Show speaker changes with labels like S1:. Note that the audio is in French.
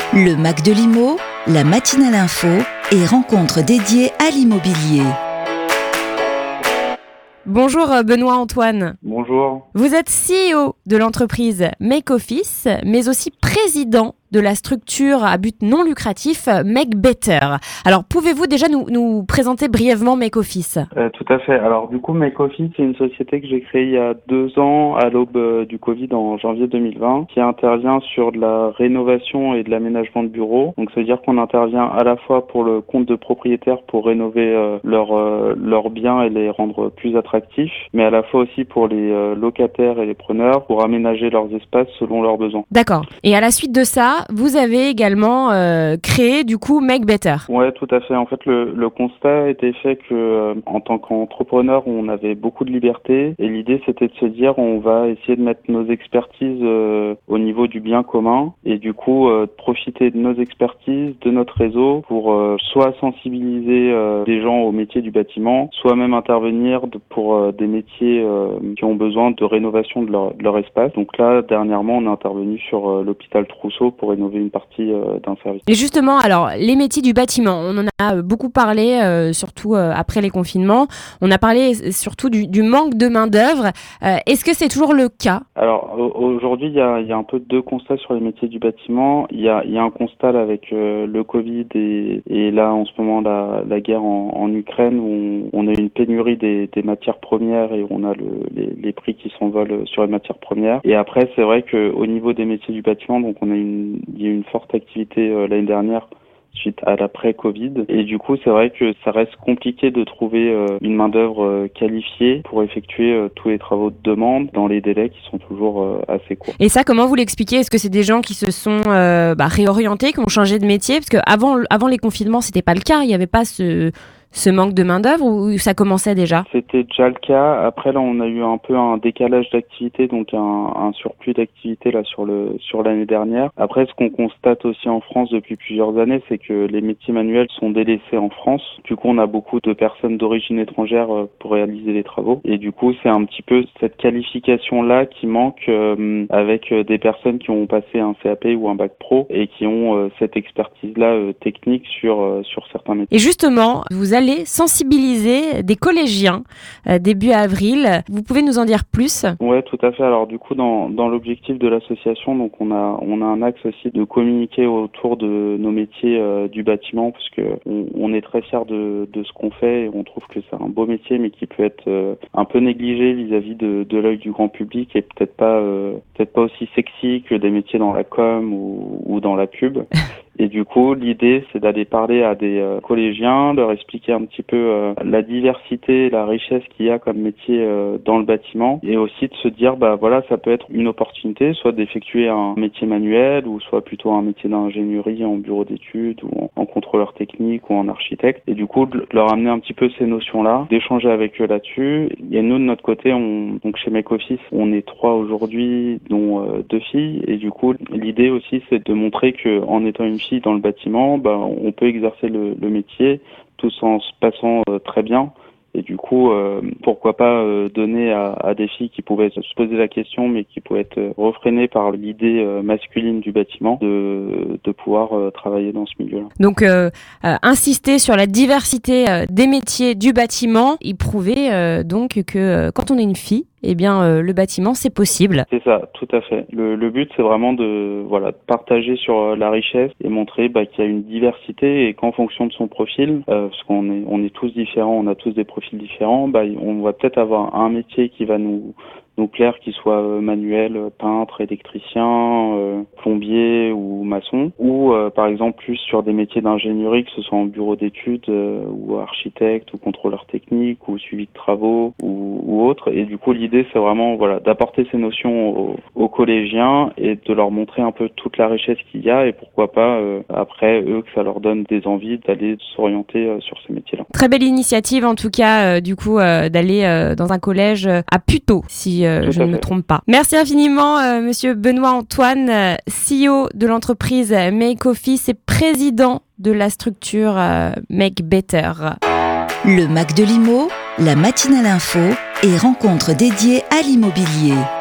S1: Le Mac de l'Imo, la matinale info et rencontres dédiées à l'immobilier.
S2: Bonjour Benoît Antoine.
S3: Bonjour.
S2: Vous êtes CEO de l'entreprise Make Office, mais aussi président de la structure à but non lucratif Make Better. Alors, pouvez-vous déjà nous présenter brièvement Make Office ?
S3: Tout à fait. Alors, du coup, Make Office, c'est une société que j'ai créée il y a 2 ans à l'aube du Covid en janvier 2020, qui intervient sur de la rénovation et de l'aménagement de bureaux. Donc, ça veut dire qu'on intervient à la fois pour le compte de propriétaires pour rénover leurs biens et les rendre plus attractifs, mais à la fois aussi pour les locataires et les preneurs pour aménager leurs espaces selon leurs besoins.
S2: D'accord. Et à la suite de ça, vous avez également créé du coup Make Better.
S3: Ouais, tout à fait. En fait, le constat était fait que en tant qu'entrepreneur, on avait beaucoup de liberté et l'idée c'était de se dire on va essayer de mettre nos expertises au niveau du bien commun et du coup profiter de nos expertises, de notre réseau pour soit sensibiliser des gens au métier du bâtiment, soit même intervenir pour des métiers qui ont besoin de rénovation de leur espace. Donc là, dernièrement, on est intervenu sur l'hôpital Trousseau pour rénover une partie d'un service.
S2: Et justement, alors, les métiers du bâtiment, on en a beaucoup parlé, surtout après les confinements. On a parlé surtout du manque de main-d'œuvre. Est-ce que c'est toujours le cas ?
S3: Alors, aujourd'hui, il y a un peu 2 constats sur les métiers du bâtiment. Il y a un constat là, avec le Covid et là, en ce moment, la guerre en Ukraine, où on a une pénurie des matières premières et on a les prix qui s'envolent sur les matières premières. Et après, c'est vrai qu'au niveau des métiers du bâtiment, donc il y a eu une forte activité l'année dernière suite à l'après-Covid. Et du coup, c'est vrai que ça reste compliqué de trouver une main-d'œuvre qualifiée pour effectuer tous les travaux de demande dans les délais qui sont toujours assez courts.
S2: Et ça, comment vous l'expliquez ? Est-ce que c'est des gens qui se sont réorientés, qui ont changé de métier ? Parce qu'avant les confinements, c'était pas le cas. Il n'y avait pas ce manque de main-d'œuvre ou ça commençait déjà ?
S3: C'était déjà le cas. Après, là, on a eu un peu un décalage d'activité, donc un surplus d'activité là sur l'année dernière. Après, ce qu'on constate aussi en France depuis plusieurs années, c'est que les métiers manuels sont délaissés en France. Du coup, on a beaucoup de personnes d'origine étrangère pour réaliser les travaux. Et du coup, c'est un petit peu cette qualification-là qui manque avec des personnes qui ont passé un CAP ou un bac pro et qui ont cette expertise-là technique sur certains métiers.
S2: Et justement, vous allez sensibiliser des collégiens début avril. Vous pouvez nous en dire plus ?
S3: Ouais, tout à fait. Alors du coup, dans l'objectif de l'association, donc on a un axe aussi de communiquer autour de nos métiers du bâtiment, parce que on est très fiers de ce qu'on fait et on trouve que c'est un beau métier, mais qui peut être un peu négligé vis-à-vis de l'œil du grand public et peut-être pas aussi sexy que des métiers dans la com ou dans la pub. Et du coup, l'idée, c'est d'aller parler à des collégiens, leur expliquer un petit peu la diversité, la richesse qu'il y a comme métier dans le bâtiment, et aussi de se dire, voilà, ça peut être une opportunité, soit d'effectuer un métier manuel, ou soit plutôt un métier d'ingénierie en bureau d'études, ou en contrôleur technique, ou en architecte. Et du coup, de leur amener un petit peu ces notions-là, d'échanger avec eux là-dessus. Et nous, de notre côté, donc chez Make Office, on est 3 aujourd'hui, dont 2 filles. Et du coup, l'idée aussi, c'est de montrer que en étant une fille dans le bâtiment, on peut exercer le métier tout en se passant très bien. Et du coup, pourquoi pas donner à des filles qui pouvaient se poser la question, mais qui pouvaient être refrénées par l'idée masculine du bâtiment, de pouvoir travailler dans ce milieu-là.
S2: Donc, insister sur la diversité des métiers du bâtiment, et prouver donc que quand on est une fille, le bâtiment, c'est possible.
S3: C'est ça, tout à fait. Le but, c'est vraiment de partager sur la richesse et montrer qu'il y a une diversité et qu'en fonction de son profil, parce qu'on est tous différents, on a tous des profils différents, on va peut-être avoir un métier qui va nous plaire, qu'il soit manuel, peintre, électricien, plombier ou maçon, ou par exemple plus sur des métiers d'ingénierie, que ce soit en bureau d'études ou architecte ou contrôleur technique ou suivi de travaux ou autre. Et du coup, l'idée, c'est vraiment d'apporter ces notions aux collégiens et de leur montrer un peu toute la richesse qu'il y a, et pourquoi pas après eux, que ça leur donne des envies d'aller s'orienter sur ces métiers-là.
S2: Très belle initiative en tout cas, d'aller dans un collège à Puteaux, si je ne me trompe pas. Merci infiniment, monsieur Benoît Antoine, CEO de l'entreprise Make Office et président de la structure Make Better.
S1: Le Mac de l'Imo, la matinale info et rencontres dédiées à l'immobilier.